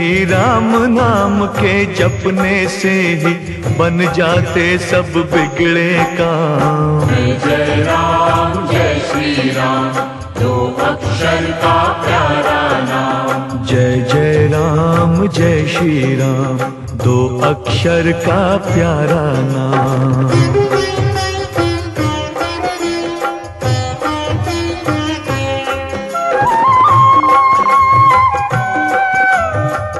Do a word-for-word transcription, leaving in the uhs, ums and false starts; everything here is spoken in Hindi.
श्री राम नाम के जपने से ही बन जाते सब बिगड़े काम। जय जय राम जय श्री राम, दो अक्षर का प्यारा नाम। जय जय राम जय श्री राम, दो अक्षर का प्यारा नाम।